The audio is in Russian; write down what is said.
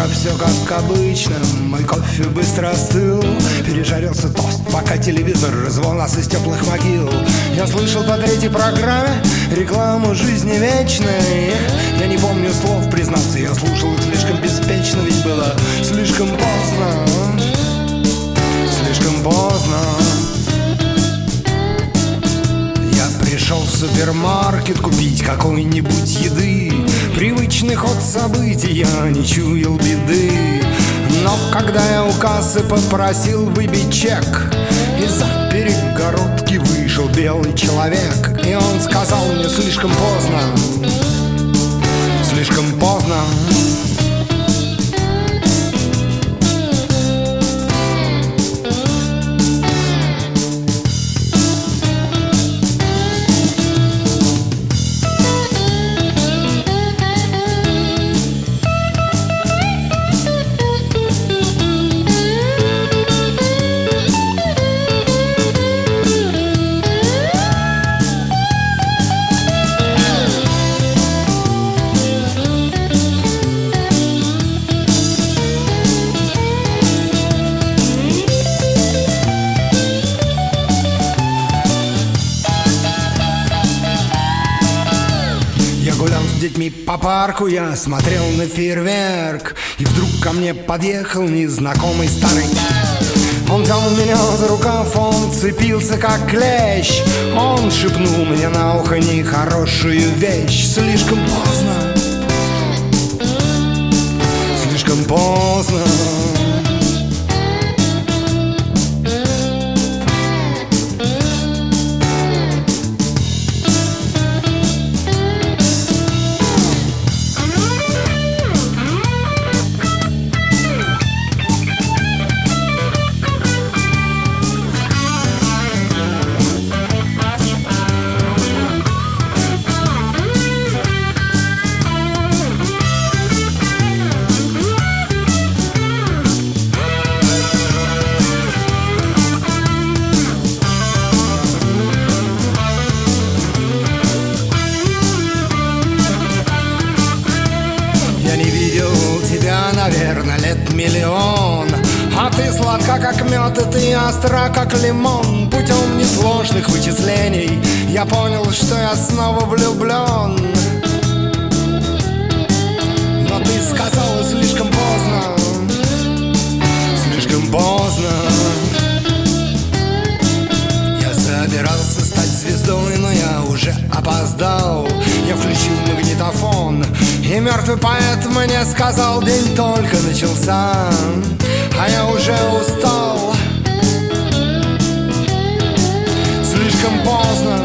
все как обычно, мой кофе быстро остыл. Пережарился тост, пока телевизор звал нас из теплых могил. Я слышал по третьей программе рекламу жизни вечной. Я не помню слов, признаться, я слушал их слишком беспечно. Ведь было слишком поздно, слишком поздно. Пришел в супермаркет купить какой-нибудь еды. Привычный ход событий, я не чуял беды. Но когда я у кассы попросил выбить чек, из-за перегородки вышел белый человек. И он сказал мне: слишком поздно, слишком поздно. С детьми по парку я смотрел на фейерверк, и вдруг ко мне подъехал незнакомый старый. Он взял меня за рукав, он цепился как клещ. Он шепнул мне на ухо нехорошую вещь. Слишком поздно, слишком поздно. Я не видел тебя, наверное, лет миллион. А ты сладка, как мед, и ты остра, как лимон. Путем несложных вычислений я понял, что я снова влюблен. Но ты сказала: слишком поздно, слишком поздно. Я собирался стать звездой, но я уже опоздал. Я включил магнитофон, и мертвый поэт мне сказал: день только начался, а я уже устал. Слишком поздно,